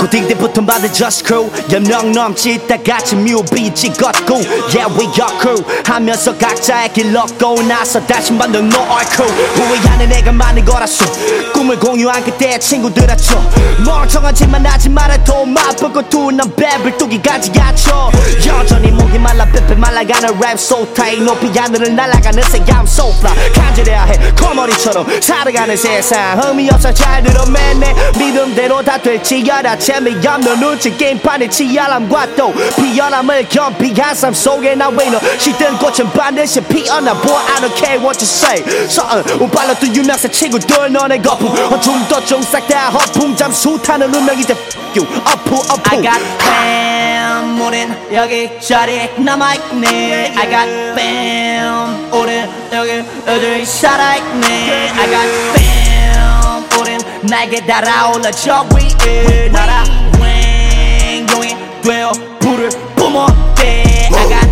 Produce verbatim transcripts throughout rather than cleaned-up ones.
고딩 때부터 받은 just crew 연령 넘치 다 같이 뮤비 찍었고 Yeah we got crew 하면서 각자의 길 걷고 나서 다시 만든 no our crew 후회하는 애가 많은 거라서 꿈을 공유한 그때의 친구들았죠 멍청하지만 하지 말아도 맛보고 두는 랩을 뚜기까지 갖춰 여전히 목이 말라 빼빼 말라가는 랩 so tight 높이 하늘을 날아가는 새ям so fly 간절해야 해 거머리처럼 살아가는 세상 흠이 없어 잘 들어 맨 내 믿음대로 다 될지어라 재미없는 눈치 게임판의 치열함과 또 비열함을 겸비한 삶 속에 나 왜 너 시든 꽃은 반드시 피어나 Boy I don't care what you say 서은 운빨로 또 유명세 친구들 너네 거품 어둠 도중 싹 다 허풍 잠수 타는 운명 이제 F you 어프 어프 I got fam 우린 여기 자리 남아있네 I got fam 우린 여기 애들이 살아있네 I got fam 우린 날개 달아올라 저 위에 날아 웽 용이 되어 불을 뿜어대 I got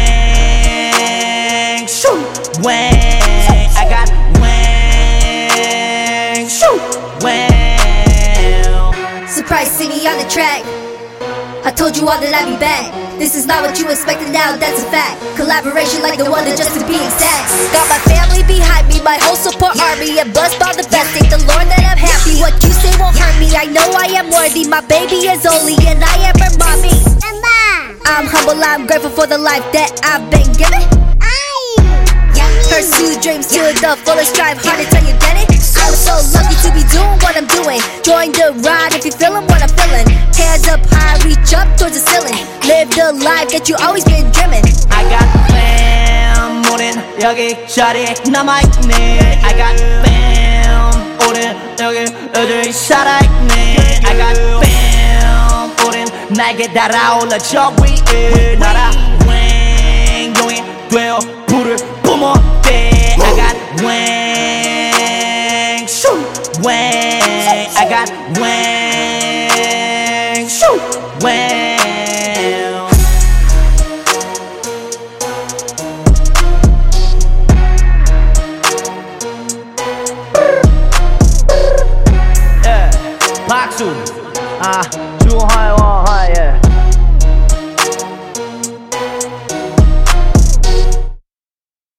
웽 슈 웽 I got 웽 슈 웽 Surprise city on the track. I told you all that I'd be back. This is not what you expected, now that's a fact. Collaboration like the one that just to be exact. Got my family behind me, my whole support army, and blessed by the best. Thank the Lord that I'm happy. What you say won't hurt me. I know I am worthy. My baby is only, and I am her mommy. I'm humble, I'm grateful for the life that I've been given. Pursue dreams to the fullest, strive hard until you get it. I'm so lucky to be doing what I'm doing. Join the ride if you're feeling what I'm feeling. Hands up high, reach up towards the ceiling. Live the life that you always been dreaming. I got fam 우린 여기 자리에 남아있네 I got fam 우린 여기 애들이 살아있네 I got fam 우린 날개 달아올라 저 위에 날아 웽 용이 되어 불을 뿜어대 I got 웽 슈 웽 I got 웽 슈 웽 박수 아 주하이와